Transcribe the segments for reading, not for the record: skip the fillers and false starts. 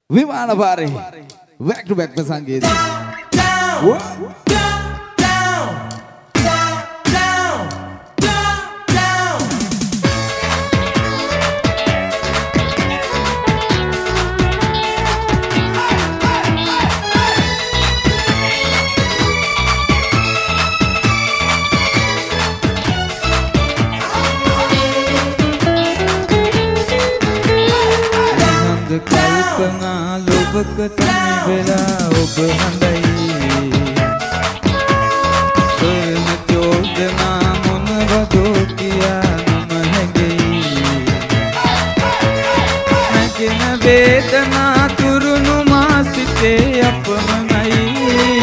විමාන පාරේ back to back ප්‍රසංගයේදී කල්පනා ලොබක තනි වෙලා ඔබ හඳයි සොයන චෝදනා මොනවදෝ කියා නම හැඟෙයි නැගෙන වේදනා තුරුණු මා සිතේ අපමණයි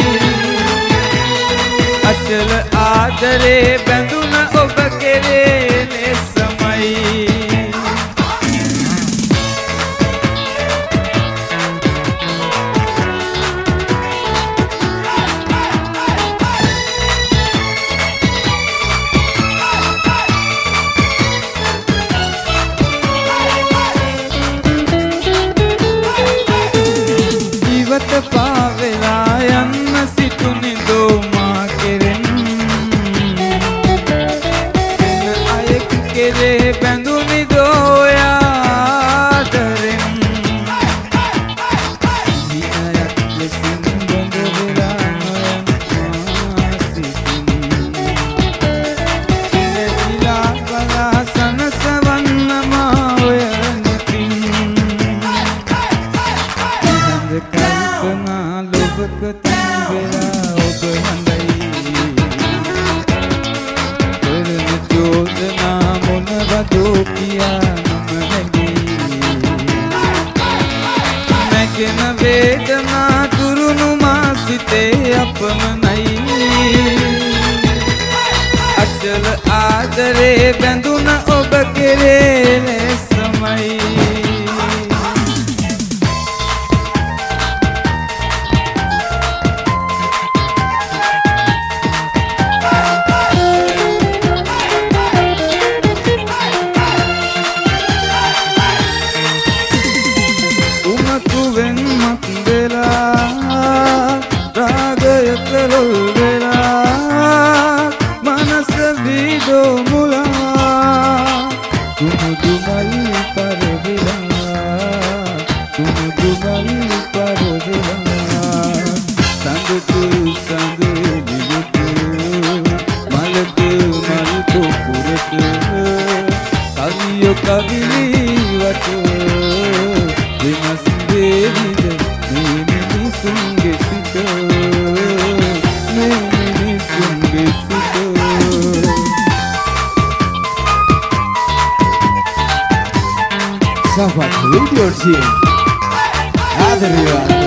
අචල ආදරේ බැඳුන ඔබ කෙරේ ලෙසමයි පාවෙලා යන්න සිතුනිදෝ මා කෙරෙන් එන අයෙක් කෙරේ බැඳුනිදෝ යාදරෙන් විනයක් ලෙසින් බඳ වෙලා නොයන් මා සිතින් ඉලවිලා බලා සනසවන්න මා ඔය නෙතින් කල්පනා ලොබක තනි වෙලා ඔබ හඳයි කරන චෝදනා මොනවදෝ කියා නම හැඟෙයි නැගෙන වේදනා තුරුණු මා සිතේ අපමණයි අචල ආදරේ බැඳුන ඔබ කෙරේ ලෙසමයි Sahabat video team Adrian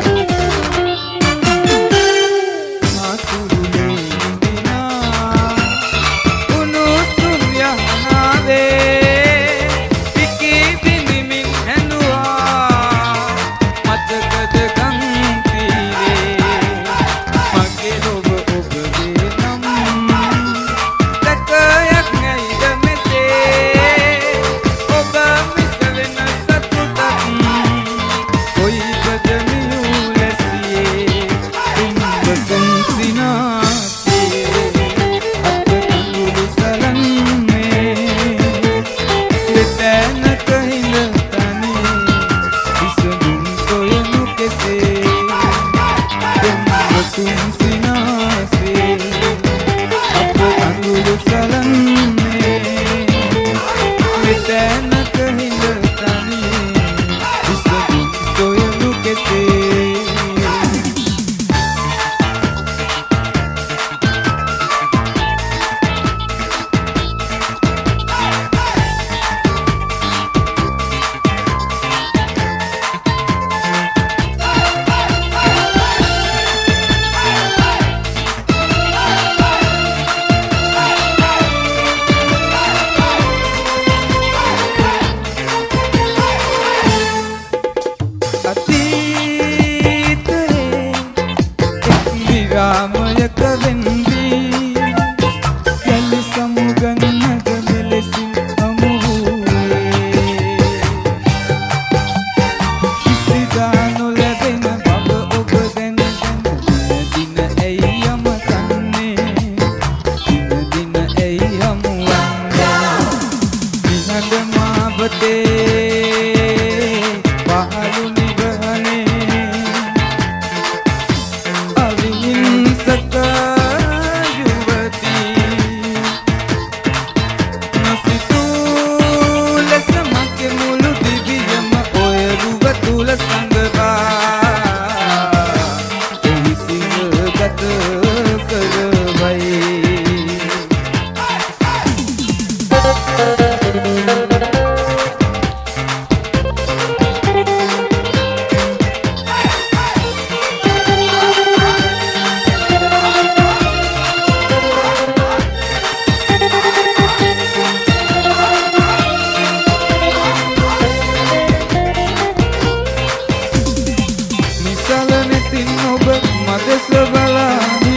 සිතින් ඔබ මදෙස බලා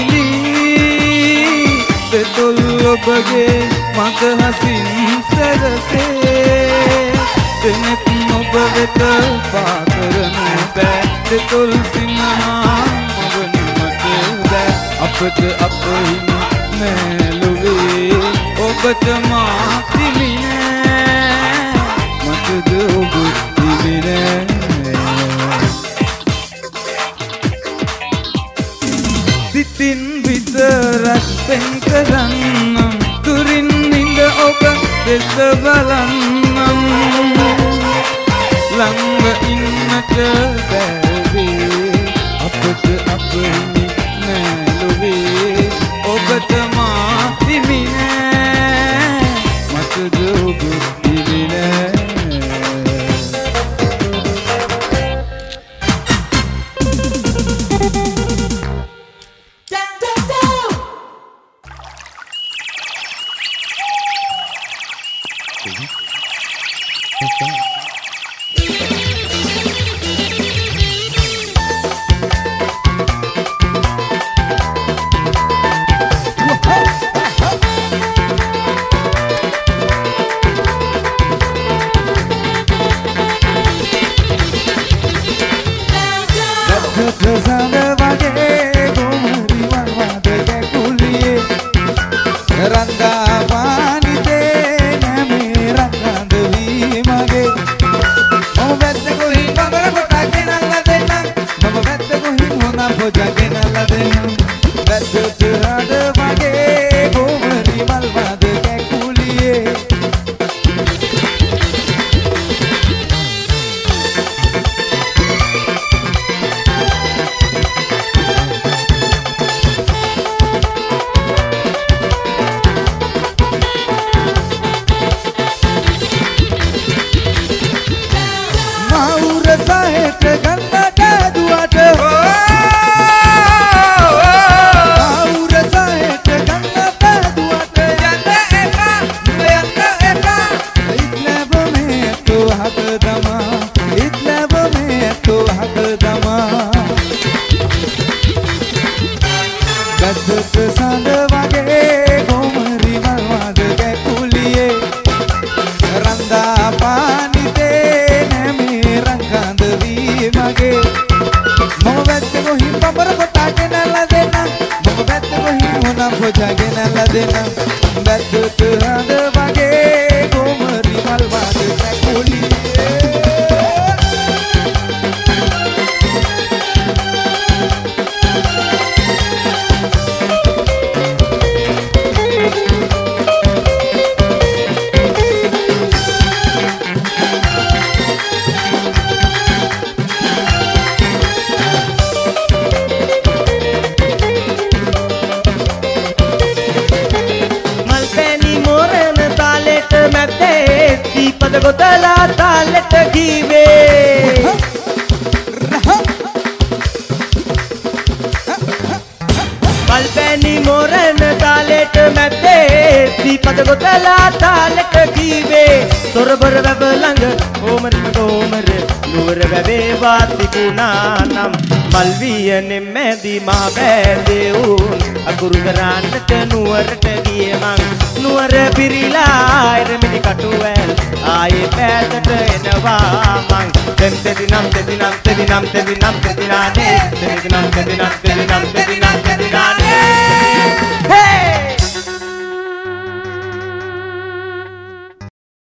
හිලී දෙතොල් ඔබගේ මත හසින් සැරසේ දෙනෙත් ඔබ වෙත පාකරනු බෑ දෙතොල් සිනහා මවනු මට බෑ අපට අප හිමි මැලුවේ ඔබට මා හිමි නෑ මටද ඔබ හිමි නෑ සිතින් විතරක් පෙන් කරන්නම් දුරින් ඉඳ ඔබ දෙස බලන්නම් ළඟ ඉන්නට බැරි අපට අප හිමි නෑලුවේ ඔබට මා හිමි නෑ මටද ඔබ හිමි නෑ Tedinam